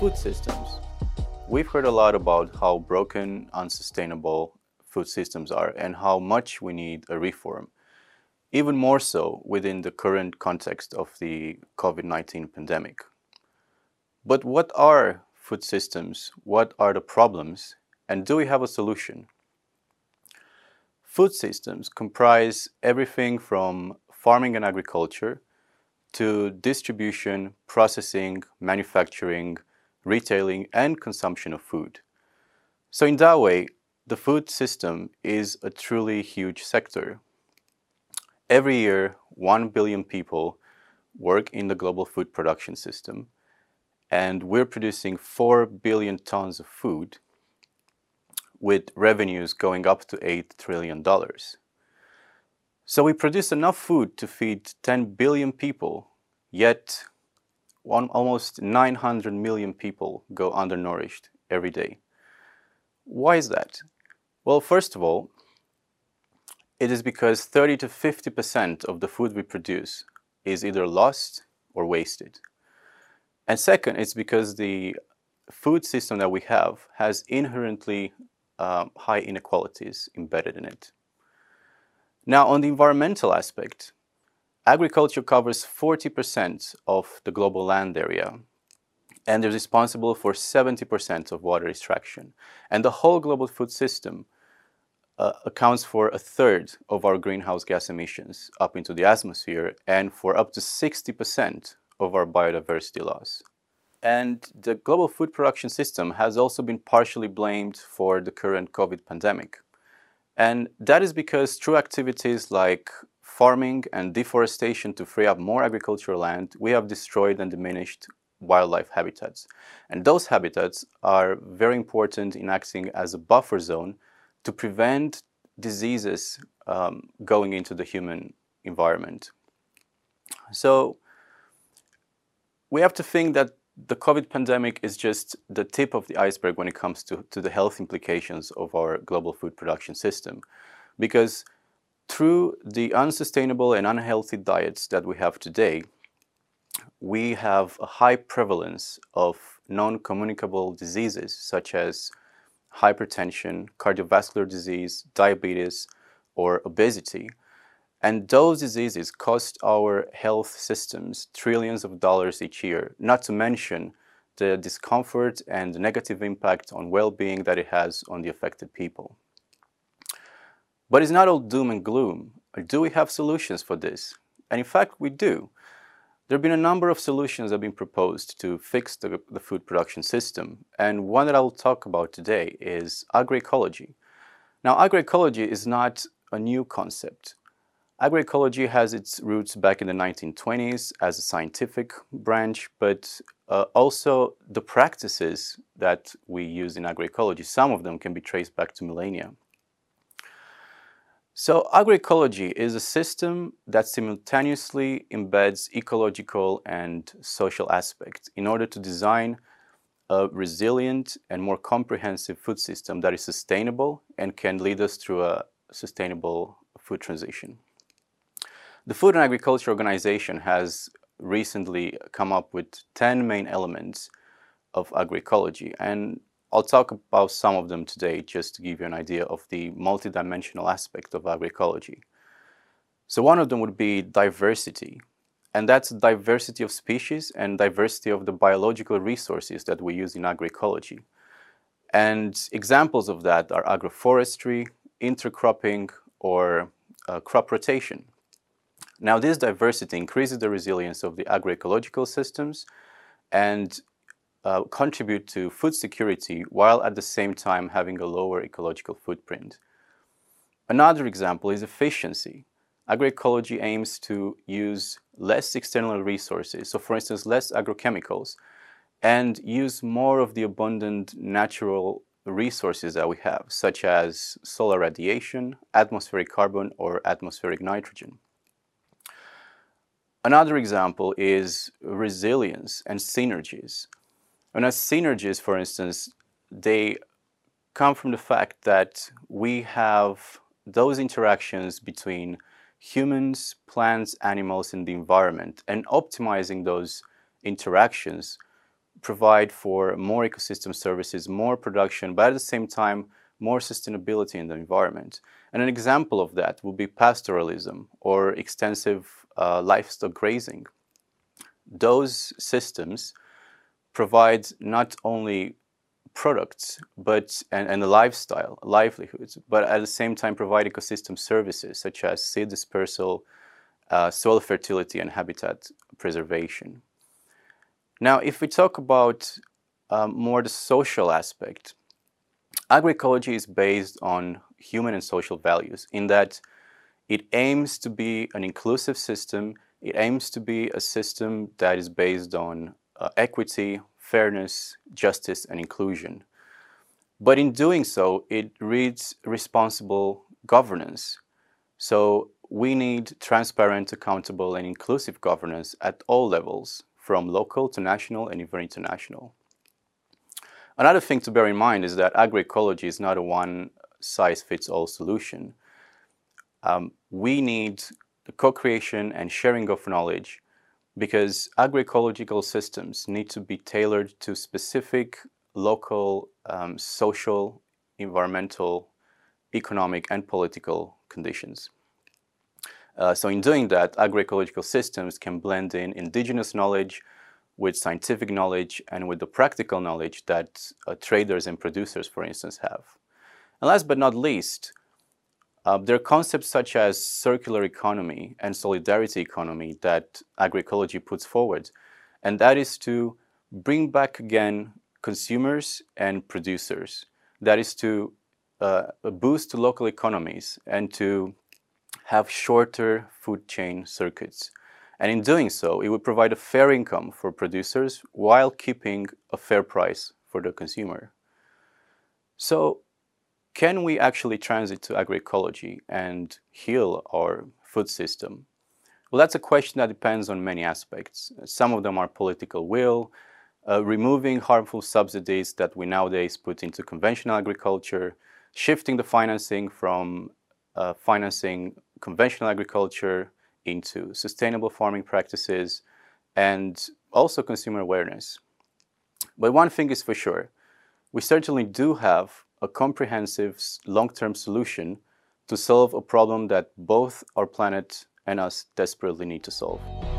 Food systems. We've heard a lot about how broken, unsustainable food systems are and how much we need a reform, even more so within the current context of the COVID-19 pandemic. But what are food systems? What are the problems? And do we have a solution? Food systems comprise everything from farming and agriculture to distribution, processing, manufacturing, retailing, and consumption of food. So in that way, the food system is a truly huge sector. Every year, 1 billion people work in the global food production system, and we're producing 4 billion tons of food with revenues going up to $8 trillion. So we produce enough food to feed 10 billion people, yet almost 900 million people go undernourished every day. Why is that? Well, first of all, it is because 30 to 50% of the food we produce is either lost or wasted. And second, it's because the food system that we have has inherently high inequalities embedded in it. Now, on the environmental aspect, agriculture covers 40% of the global land area, and is responsible for 70% of water extraction. And the whole global food system accounts for a third of our greenhouse gas emissions up into the atmosphere and for up to 60% of our biodiversity loss. And the global food production system has also been partially blamed for the current COVID pandemic. And that is because through activities like farming and deforestation to free up more agricultural land, we have destroyed and diminished wildlife habitats. And those habitats are very important in acting as a buffer zone to prevent diseases going into the human environment. So we have to think that the COVID pandemic is just the tip of the iceberg when it comes to the health implications of our global food production system. Because through the unsustainable and unhealthy diets that we have today, we have a high prevalence of non-communicable diseases such as hypertension, cardiovascular disease, diabetes, or obesity. And those diseases cost our health systems trillions of dollars each year, not to mention the discomfort and the negative impact on well-being that it has on the affected people. But it's not all doom and gloom. Do we have solutions for this? And in fact, we do. There have been a number of solutions that have been proposed to fix the food production system. And one that I'll talk about today is agroecology. Now, agroecology is not a new concept. Agroecology has its roots back in the 1920s as a scientific branch, but also the practices that we use in agroecology, some of them can be traced back to millennia. So agroecology is a system that simultaneously embeds ecological and social aspects in order to design a resilient and more comprehensive food system that is sustainable and can lead us through a sustainable food transition. The Food and Agriculture Organization has recently come up with 10 main elements of agroecology, and I'll talk about some of them today just to give you an idea of the multidimensional aspect of agroecology. So one of them would be diversity, and that's diversity of species and diversity of the biological resources that we use in agroecology. And examples of that are agroforestry, intercropping, or crop rotation. Now, this diversity increases the resilience of the agroecological systems and contribute to food security while at the same time having a lower ecological footprint. Another example is efficiency. Agroecology aims to use less external resources, so for instance, less agrochemicals, and use more of the abundant natural resources that we have, such as solar radiation, atmospheric carbon, or atmospheric nitrogen. Another example is resilience and synergies. And as synergies, for instance, they come from the fact that we have those interactions between humans, plants, animals, and the environment, and optimizing those interactions provide for more ecosystem services, more production, but at the same time, more sustainability in the environment. And an example of that would be pastoralism or extensive livestock grazing. Those systems provide not only products and a lifestyle, livelihoods, but at the same time provide ecosystem services such as seed dispersal, soil fertility, and habitat preservation. Now, if we talk about more the social aspect, agroecology is based on human and social values in that it aims to be an inclusive system. It aims to be a system that is based on equity, fairness, justice, and inclusion. But in doing so, it reads responsible governance. So we need transparent, accountable, and inclusive governance at all levels, from local to national and even international. Another thing to bear in mind is that agroecology is not a one-size-fits-all solution. We need the co-creation and sharing of knowledge because agroecological systems need to be tailored to specific local, social, environmental, economic, and political conditions. So in doing that, agroecological systems can blend in indigenous knowledge with scientific knowledge and with the practical knowledge that traders and producers, for instance, have. And last but not least, there are concepts such as circular economy and solidarity economy that agroecology puts forward, and that is to bring back again consumers and producers. That is to boost local economies and to have shorter food chain circuits. And in doing so, it would provide a fair income for producers while keeping a fair price for the consumer. So, can we actually transit to agroecology and heal our food system? Well, that's a question that depends on many aspects. Some of them are political will, removing harmful subsidies that we nowadays put into conventional agriculture, shifting the financing from financing conventional agriculture into sustainable farming practices, and also consumer awareness. But one thing is for sure, we certainly do have a comprehensive long-term solution to solve a problem that both our planet and us desperately need to solve.